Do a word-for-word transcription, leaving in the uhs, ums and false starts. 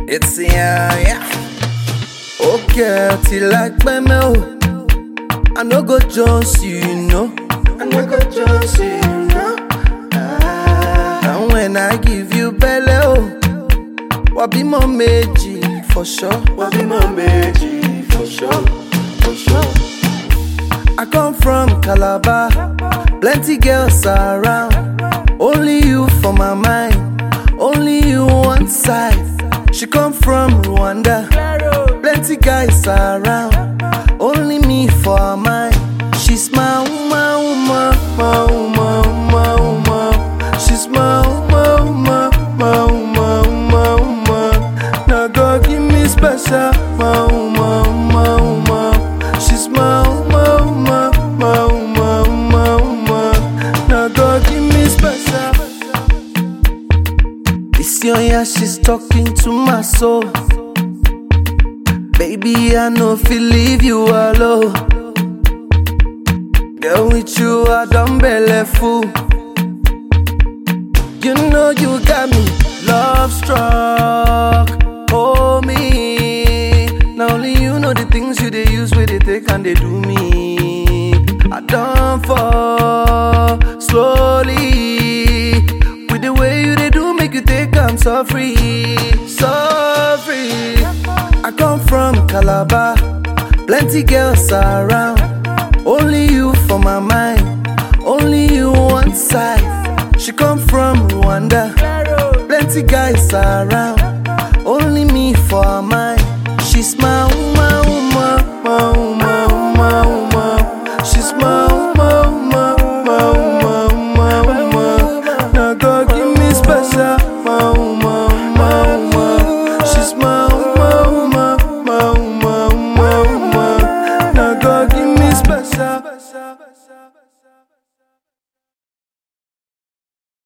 It's yeah, yeah. Okay, till like me, oh. I no go just you, you know. I no go just you, you know. Ah. And when I give you belly, oh, what be my meji for sure? What be my meji for sure? For sure. I come from Calabar, plenty girls around. Only you for my mind, only you one side. She come from Rwanda, plenty guys around. Only me for her mind. She's my woman, woman, my woman, my woman. She's my woman, woman, my woman, my woman. Now God give me special, my woman, my woman. She's my woman, woman, my woman, my woman. Now God give me special. This young yeah, she's talking to my soul. Baby, I know feel leave you alone. Girl, with you I don't belly full. You know you got me love struck. Oh me, now only you know the things you they use with they take and they do me. I don't fall slowly with the way you they do make you take I'm so free, so free. I come from Calabar, plenty girls around. Only you for my mind, only you one side. She come from Rwanda, plenty guys around.